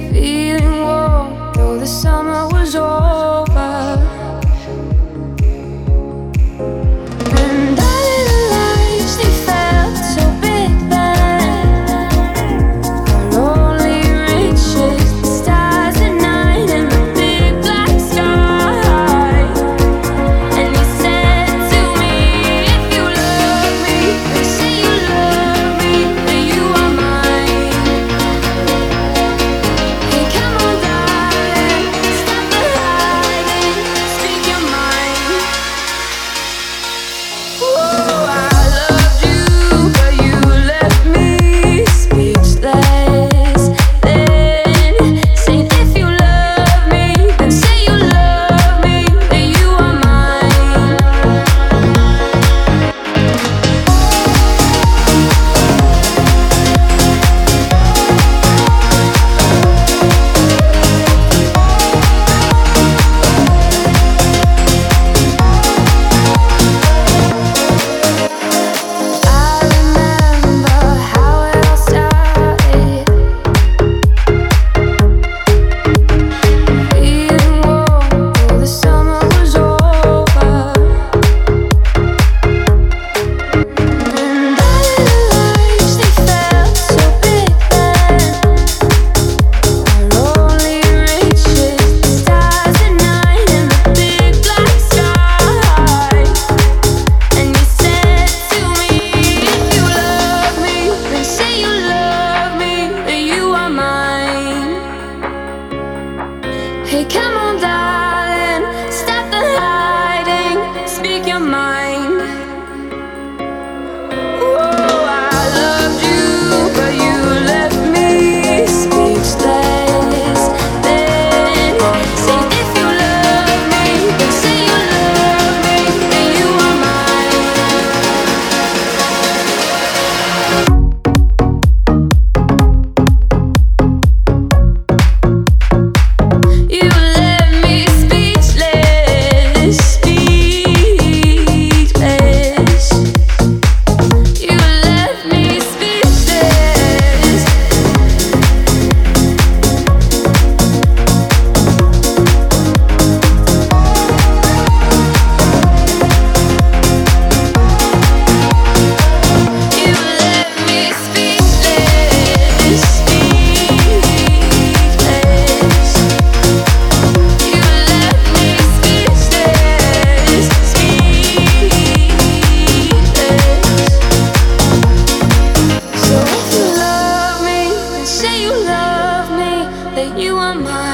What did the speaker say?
feeling warm, though the summer was over. And our little lives, they felt so big then. Our only riches, the stars at night and the big black sky. And you said to me, if you love me, then say you love me, that you are mine. Hey, come on, darling, stop the hiding, speak your mind. Oh, I loved you, but you left me speechless. Then say if you love me, then say you love me, that you are mine. I remember how it all started. Feeling warm, though the summer was over. And our little lives, they felt so big then. Our only riches, the stars at night and the big black sky. And you said to me, if you love me, then say you love me, that you are mine. Hey, come on, darling, stop the hiding, speak your mind. Oh, I loved you, but you left me speechless. Then say if you love me, then say you love me, that you are mine. You left me speechless, speechless. You left me speechless. You left me speechless, speechless. You left me speechless, speechless. So if you love me, then say you love me, that you are mine.